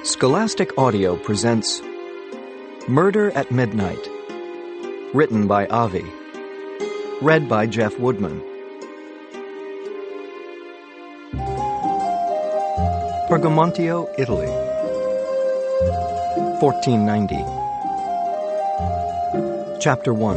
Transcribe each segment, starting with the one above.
Scholastic Audio presents Murder at Midnight, written by Avi, read by Jeff Woodman. Pergamontio, Italy, 1490. Chapter 1.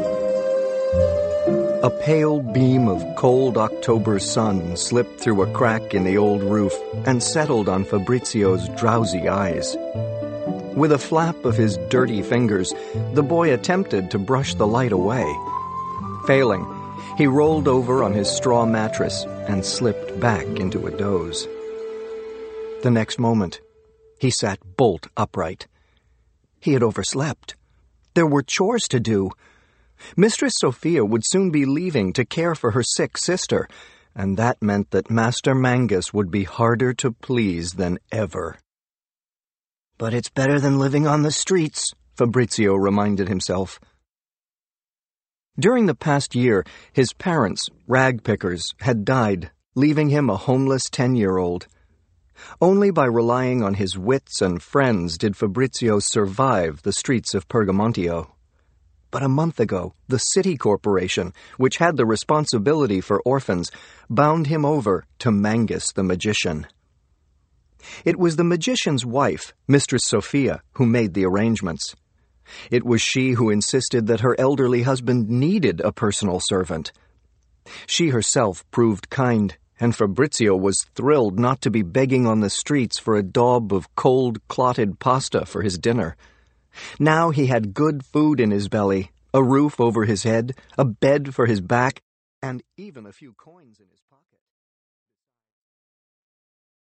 A pale beam of cold October sun slipped through a crack in the old roof and settled on Fabrizio's drowsy eyes. With a flap of his dirty fingers, the boy attempted to brush the light away. Failing, he rolled over on his straw mattress and slipped back into a doze. The next moment, he sat bolt upright. He had overslept. There were chores to do. Mistress Sophia would soon be leaving to care for her sick sister, and that meant that Master Mangus would be harder to please than ever. "But it's better than living on the streets," Fabrizio reminded himself. During the past year, his parents, rag pickers, had died, leaving him a homeless 10-year-old. Only by relying on his wits and friends did Fabrizio survive the streets of Pergamontio. But a month ago, the city corporation, which had the responsibility for orphans, bound him over to Mangus the magician. It was the magician's wife, Mistress Sophia, who made the arrangements. It was she who insisted that her elderly husband needed a personal servant. She herself proved kind, and Fabrizio was thrilled not to be begging on the streets for a daub of cold, clotted pasta for his dinner. Now he had good food in his belly, a roof over his head, a bed for his back, and even a few coins in his